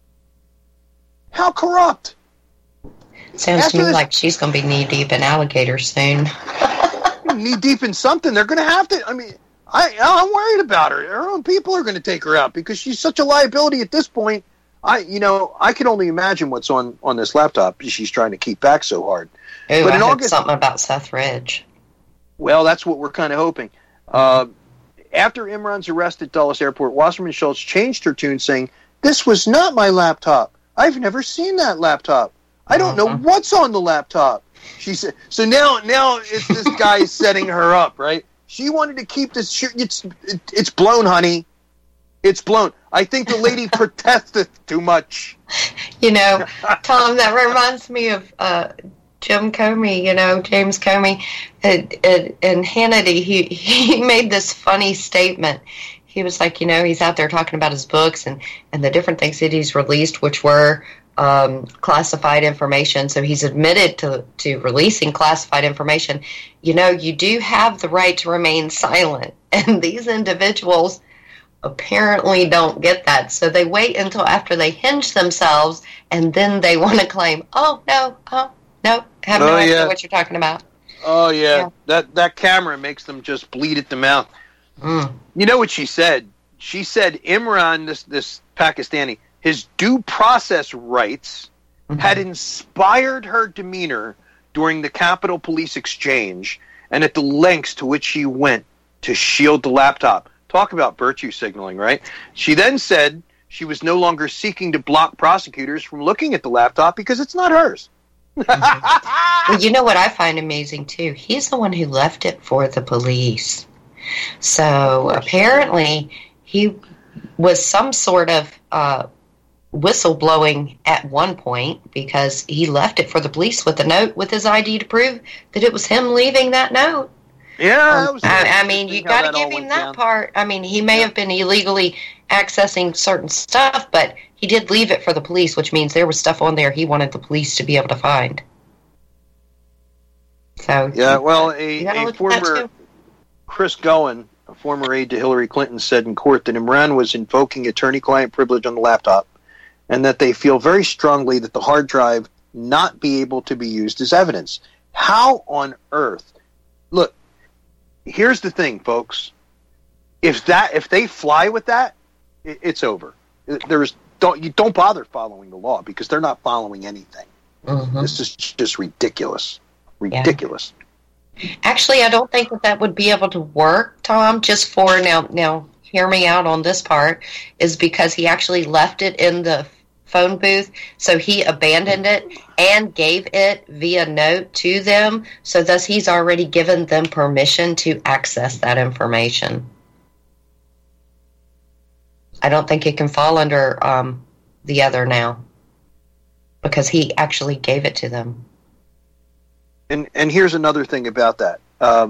How corrupt? Sounds to me like she's going to be knee-deep in alligators soon. Knee-deep in something. They're going to have to... I mean, I'm worried about her. Her own people are going to take her out because she's such a liability at this point. I can only imagine what's on this laptop she's trying to keep back so hard. Ooh, but in August, something about Seth Ridge. Well, that's what we're kind of hoping. After Imran's arrest at Dulles Airport, Wasserman Schultz changed her tune, saying, "This was not my laptop. I've never seen that laptop. I don't know what's on the laptop." She said. So now it's this guy setting her up, right? She wanted to keep this. It's blown, honey. It's blown. I think the lady protesteth too much. You know, Tom, that reminds me of Jim Comey, James Comey, and Hannity. He made this funny statement. He was like, he's out there talking about his books and the different things that he's released, which were classified information. So he's admitted to releasing classified information. You do have the right to remain silent. And these individuals apparently don't get that. So they wait until after they hinge themselves, and then they want to claim, oh, no, have no idea what you're talking about. Oh, yeah. That camera makes them just bleed at the mouth. You know what she said? She said Imran, this Pakistani, his due process rights had inspired her demeanor during the Capitol Police exchange and at the lengths to which she went to shield the laptop. Talk about virtue signaling, right? She then said she was no longer seeking to block prosecutors from looking at the laptop because it's not hers. Well, you know what I find amazing, too? He's the one who left it for the police. So apparently he was some sort of whistleblowing at one point because he left it for the police with a note with his ID to prove that it was him leaving that note. Yeah, I mean, you got to give him that part. I mean, he may have been illegally accessing certain stuff, but he did leave it for the police, which means there was stuff on there he wanted the police to be able to find. So yeah, well, a former Chris Gowen, a former aide to Hillary Clinton, said in court that Imran was invoking attorney-client privilege on the laptop, and that they feel very strongly that the hard drive not be able to be used as evidence. How on earth? Look, here's the thing, folks. If they fly with that, it's over. Don't bother following the law because they're not following anything. This is just ridiculous. Ridiculous. Yeah. Actually, I don't think that would be able to work, Tom. Just for now, hear me out on this part. Is because he actually left it in the phone booth, so he abandoned it and gave it via note to them. So thus, he's already given them permission to access that information. I don't think it can fall under the other now because he actually gave it to them. And here's another thing about that.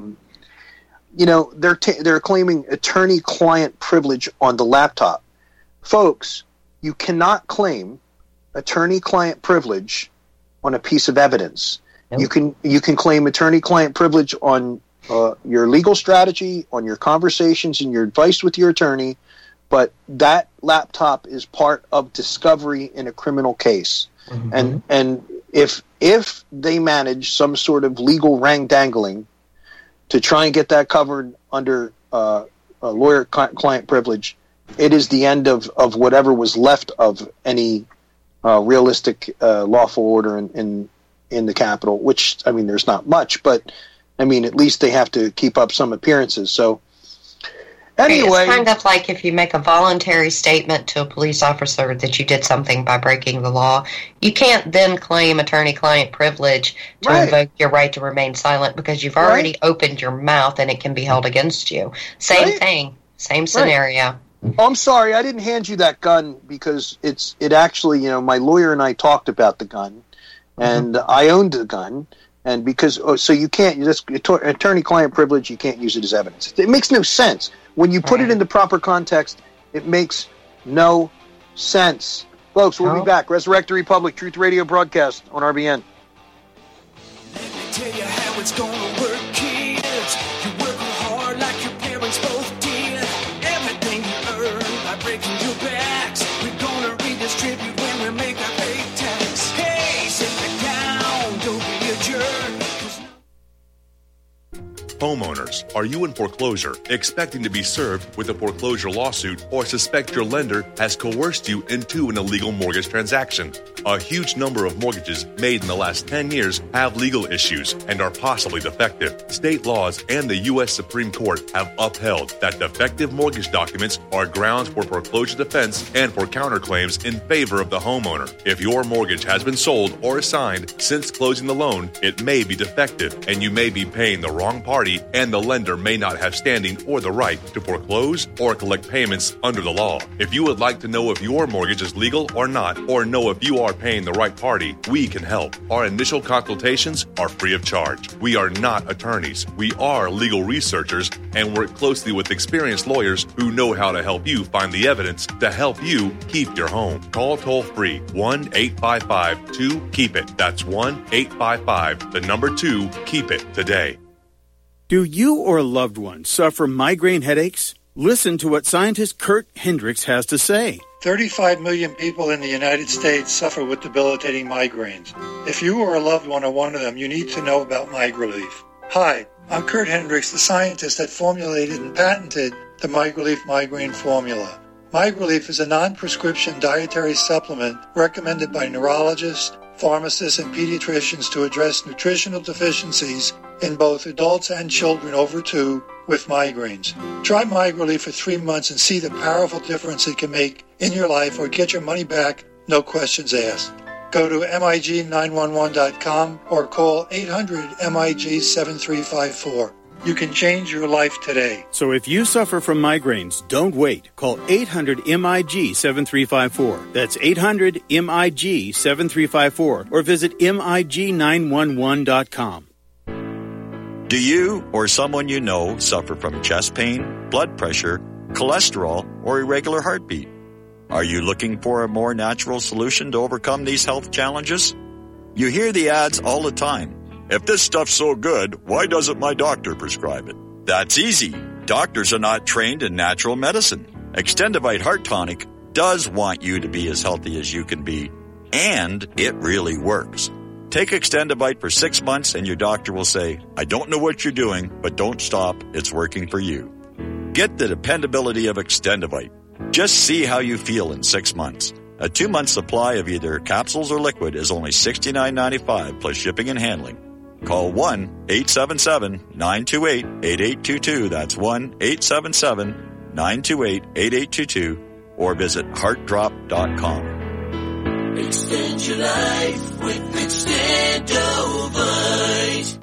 They're claiming attorney-client privilege on the laptop. Folks, you cannot claim attorney-client privilege on a piece of evidence. Nope. You can claim attorney-client privilege on your legal strategy, on your conversations and your advice with your attorney, but that laptop is part of discovery in a criminal case. And if they manage some sort of legal rang-dangling to try and get that covered under lawyer-client privilege, it is the end of whatever was left of any realistic lawful order in the Capitol, which, I mean, there's not much, but, I mean, at least they have to keep up some appearances. So, anyway. It's kind of like if you make a voluntary statement to a police officer that you did something by breaking the law, you can't then claim attorney-client privilege to invoke your right to remain silent because you've already opened your mouth and it can be held against you. Same thing. Same scenario. Oh, I'm sorry, I didn't hand you that gun because it actually, my lawyer and I talked about the gun, and I owned the gun, and because so you can't attorney-client privilege, you can't use it as evidence. It makes no sense when you put it in the proper context. It makes no sense, folks. We'll be back. Resurrect the Republic, Truth Radio broadcast on RBN. Let me tell you how it's gonna work, kids. You work hard like your parents both did. Everything you earn by breaking your backs, we're gonna redistribute when we make our pay tax. Hey, sit down, don't be a jerk. Homeowners, are you in foreclosure, expecting to be served with a foreclosure lawsuit, or suspect your lender has coerced you into an illegal mortgage transaction? A huge number of mortgages made in the last 10 years have legal issues and are possibly defective. State laws and the U.S. Supreme Court have upheld that defective mortgage documents are grounds for foreclosure defense and for counterclaims in favor of the homeowner. If your mortgage has been sold or assigned since closing the loan, it may be defective and you may be paying the wrong party, and the lender may not have standing or the right to foreclose or collect payments under the law. If you would like to know if your mortgage is legal or not, or know if you are paying the right party, we can help. Our initial consultations are free of charge. We are not attorneys. We are legal researchers and work closely with experienced lawyers who know how to help you find the evidence to help you keep your home. Call toll-free 1-855-2-KEEP-IT. That's 1-855-2-KEEP-IT today. Do you or a loved one suffer migraine headaches? Listen to what scientist Kurt Hendricks has to say. 35 million people in the United States suffer with debilitating migraines. If you or a loved one are one of them, you need to know about MigraLief. Hi, I'm Kurt Hendricks, the scientist that formulated and patented the MigraLief migraine formula. MigraLief is a non-prescription dietary supplement recommended by neurologists, pharmacists, and pediatricians to address nutritional deficiencies in both adults and children over 2 with migraines. Try MigraLief for 3 months and see the powerful difference it can make in your life, or get your money back, no questions asked. Go to MIG911.com or call 800-MIG-7354. You can change your life today. So if you suffer from migraines, don't wait. Call 800-MIG-7354. That's 800-MIG-7354. Or visit MIG911.com. Do you or someone you know suffer from chest pain, blood pressure, cholesterol, or irregular heartbeat? Are you looking for a more natural solution to overcome these health challenges? You hear the ads all the time. If this stuff's so good, why doesn't my doctor prescribe it? That's easy. Doctors are not trained in natural medicine. Extendivite Heart Tonic does want you to be as healthy as you can be, and it really works. Take Extendivite for 6 months and your doctor will say, I don't know what you're doing, but don't stop. It's working for you. Get the dependability of Extendivite. Just see how you feel in 6 months. A 2-month supply of either capsules or liquid is only $69.95 plus shipping and handling. Call 1-877-928-8822. That's 1-877-928-8822. Or visit heartdrop.com. Extend your life with Extendovite.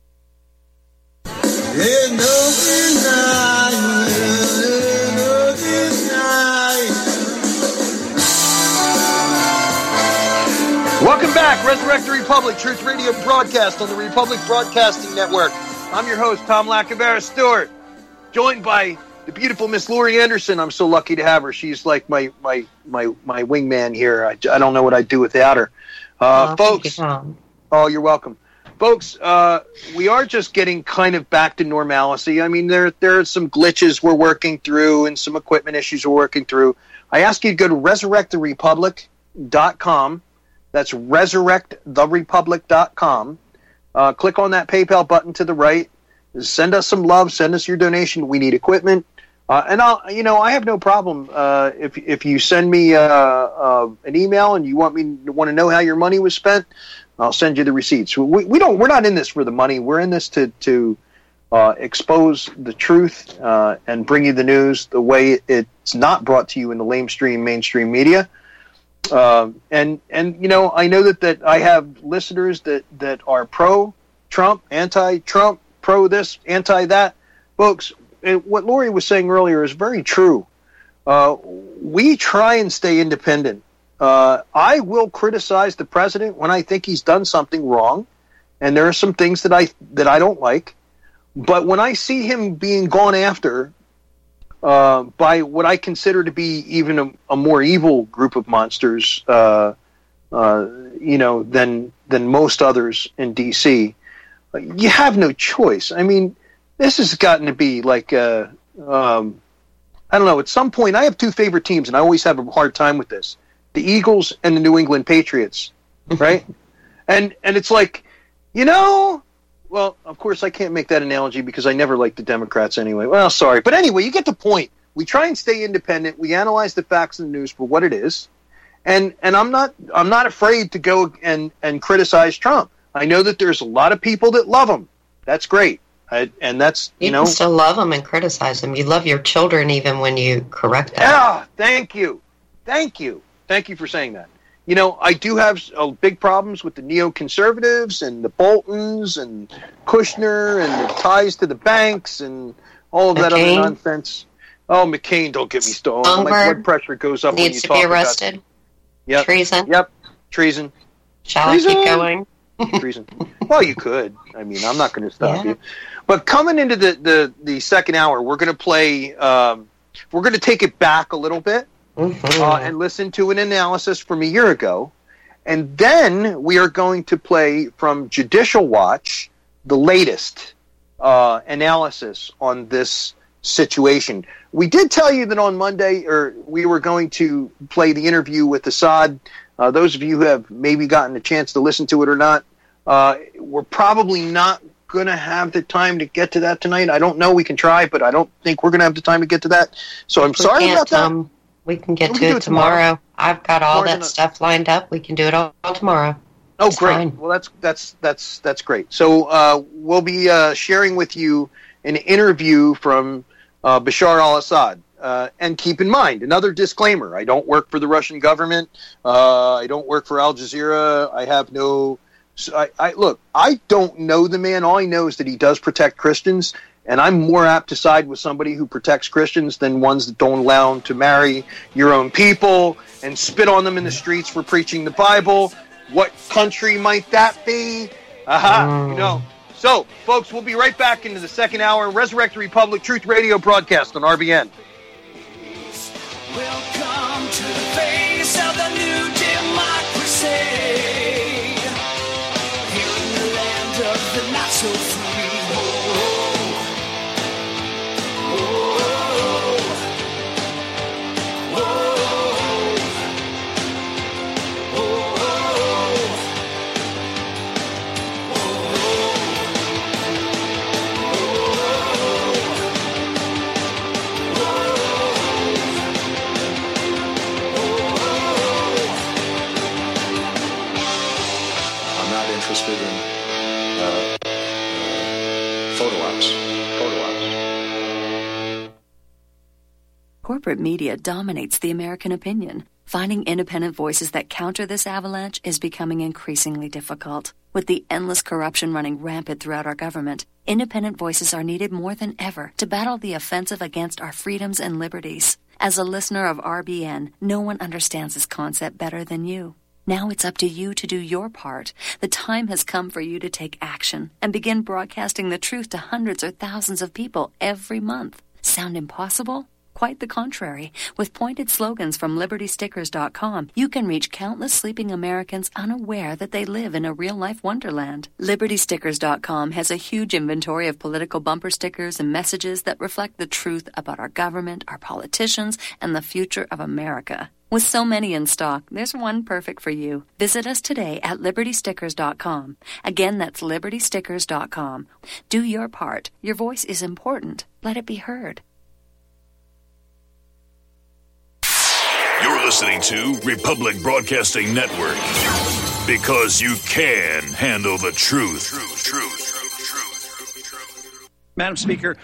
Welcome back, Resurrect the Republic, Truth Radio broadcast on the Republic Broadcasting Network. I'm your host, Tom Lacavera Stewart, joined by the beautiful Miss Lori Anderson. I'm so lucky to have her. She's like my wingman here. I don't know what I'd do without her. Folks, you're welcome. Folks, we are just getting kind of back to normalcy. I mean, there are some glitches we're working through and some equipment issues we're working through. I ask you to go to resurrecttherepublic.com. That's resurrecttherepublic.com. Click on that PayPal button to the right. Send us some love. Send us your donation. We need equipment. And I have no problem if you send me an email and you want to know how your money was spent, I'll send you the receipts. We're not in this for the money. We're in this to expose the truth and bring you the news the way it's not brought to you in the mainstream media. And I know that I have listeners that are pro-Trump, anti-Trump, pro this, anti that. Folks, what Lori was saying earlier is very true. We try and stay independent. I will criticize the president when I think he's done something wrong, and there are some things that I don't like. But when I see him being gone after by what I consider to be even a more evil group of monsters, than most others in D.C., you have no choice. I mean, this has gotten to be like, I don't know, at some point, I have two favorite teams, and I always have a hard time with this. The Eagles and the New England Patriots, right? and it's like, well, of course, I can't make that analogy because I never liked the Democrats anyway. Well, sorry. But anyway, you get the point. We try and stay independent. We analyze the facts and the news for what it is. And I'm not afraid to go and criticize Trump. I know that there's a lot of people that love him. That's great. And that's, you can still love them and criticize them. You love your children even when you correct them. Yeah, thank you. Thank you for saying that. I do have big problems with the neoconservatives and the Boltons and Kushner and the ties to the banks and all of that other nonsense. Oh, McCain, don't get me started. My blood pressure goes up when you talk about... Needs to be arrested. Yep. Treason. Yep. Treason. Shall I keep going? Treason. Well, you could. I mean, I'm not going to stop you. But coming into the second hour, we're going to play... we're going to take it back a little bit. And listen to an analysis from a year ago. And then we are going to play from Judicial Watch the latest analysis on this situation. We did tell you that on Monday, we were going to play the interview with Assad. Those of you who have maybe gotten a chance to listen to it or not, we're probably not going to have the time to get to that tonight. I don't know. We can try, but I don't think we're going to have the time to get to that. So I'm sorry about that. We can get to it tomorrow. I've got all that stuff lined up. We can do it all tomorrow. Oh, it's great. Fine. Well, that's great. So we'll be sharing with you an interview from Bashar al-Assad. And keep in mind, another disclaimer, I don't work for the Russian government. I don't work for Al Jazeera. I have no... Look, I don't know the man. All I know is that he does protect Christians. And I'm more apt to side with somebody who protects Christians than ones that don't allow them to marry your own people and spit on them in the streets for preaching the Bible. What country might that be? So, folks, we'll be right back into the second hour. Resurrect the Republic Truth Radio broadcast on RBN. Welcome to the face of the new democracy. Here in the land of the not so free. Interested in photo ops. Corporate media dominates the American opinion. Finding independent voices that counter this avalanche is becoming increasingly difficult. With the endless corruption running rampant throughout our government, independent voices are needed more than ever to battle the offensive against our freedoms and liberties. As a listener of RBN, no one understands this concept better than you. Now it's up to you to do your part. The time has come for you to take action and begin broadcasting the truth to hundreds or thousands of people every month. Sound impossible? Quite the contrary. With pointed slogans from LibertyStickers.com, you can reach countless sleeping Americans unaware that they live in a real-life wonderland. LibertyStickers.com has a huge inventory of political bumper stickers and messages that reflect the truth about our government, our politicians, and the future of America. With so many in stock, there's one perfect for you. Visit us today at LibertyStickers.com. Again, that's LibertyStickers.com. Do your part. Your voice is important. Let it be heard. listening to Republic Broadcasting Network. Because you can handle the truth. Madam Speaker,